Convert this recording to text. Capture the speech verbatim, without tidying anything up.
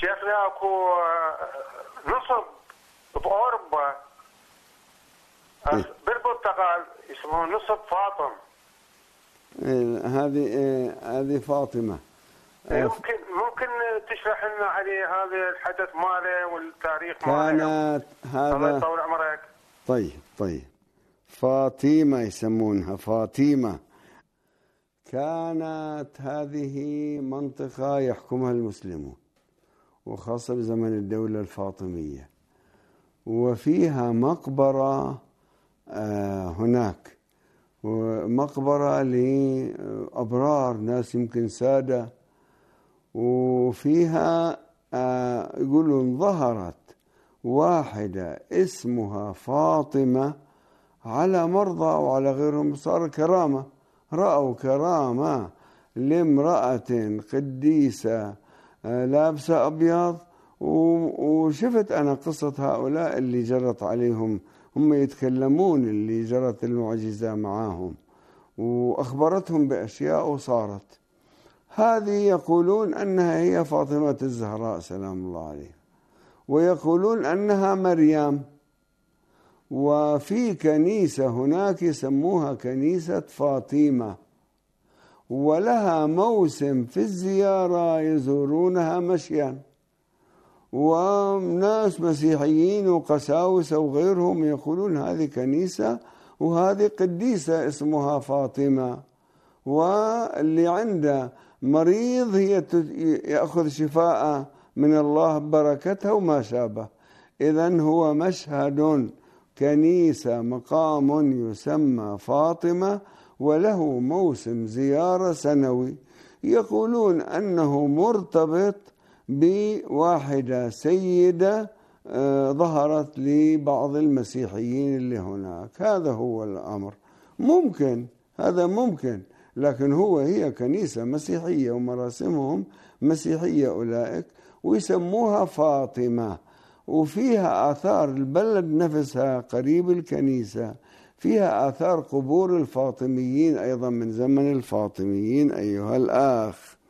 شيخنا اكو نصب باوروبا إيه؟ بالبرتغال اسمه نصب فاطم. هذه هذه فاطمة. ممكن ممكن تشرح لنا عليه هذا الحدث ماله والتاريخ ماله؟ كانت هذا الله يطول عمرك. طيب طيب فاطمة يسمونها فاطمة. كانت هذه منطقة يحكمها المسلمون وخاصة بزمن الدولة الفاطمية، وفيها مقبرة هناك، ومقبرة لأبرار ناس يمكن سادة، وفيها يقولون ظهرت واحدة اسمها فاطمة على مرضى وعلى غيرهم، صار كرامة، رأوا كرامة لامرأة قديسة لابسة أبيض. وشفت أنا قصة هؤلاء اللي جرت عليهم، هم يتكلمون اللي جرت المعجزة معاهم وأخبرتهم بأشياء وصارت. هذه يقولون أنها هي فاطمة الزهراء سلام الله عليها، ويقولون أنها مريم. وفي كنيسة هناك يسموها كنيسة فاطمة، ولها موسم في الزيارة يزورونها مشيا، وناس مسيحيين وقساوسة وغيرهم يقولون هذه كنيسة وهذه قديسة اسمها فاطمة، واللي عنده مريض هي يأخذ شفاء من الله بركتها وما شابه. إذن هو مشهد كنيسة مقام يسمى فاطمة، وله موسم زيارة سنوي. يقولون أنه مرتبط بواحدة سيدة ظهرت لبعض المسيحيين اللي هناك. هذا هو الأمر. ممكن هذا ممكن، لكن هو هي كنيسة مسيحية ومراسمهم مسيحية أولئك، ويسموها فاطمة. وفيها آثار البلد نفسها قريب الكنيسة، فيها آثار قبور الفاطميين أيضا من زمن الفاطميين أيها الأخ.